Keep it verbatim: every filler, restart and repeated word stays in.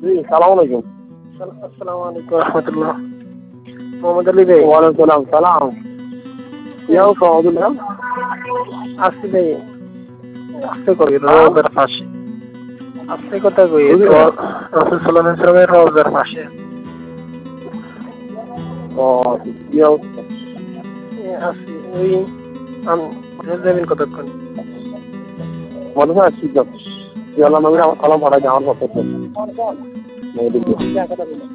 জি সালাম আলাইকুম। আসসালামু আলাইকুম রহমতুল্লাহ। মোহাম্মদ আলী ভাই। ওয়ালাইকুম সালাম। ইয়াও সহদুল্লাহ আসছি ভাই, আসতে করি রোজার পাশে, আসতে কথা কই রসুল সাল্লাল্লাহু আলাইহি ওয়াসাল্লামের রোজার পাশে। ও কি অবস্থা? আসছি ওই আমি যাবেন কতক্ষণ? মনে হয় আসছি তো। ইয়াল্লাহ নবীর আমার সালাম পাঠাই আমার পক্ষ থেকে।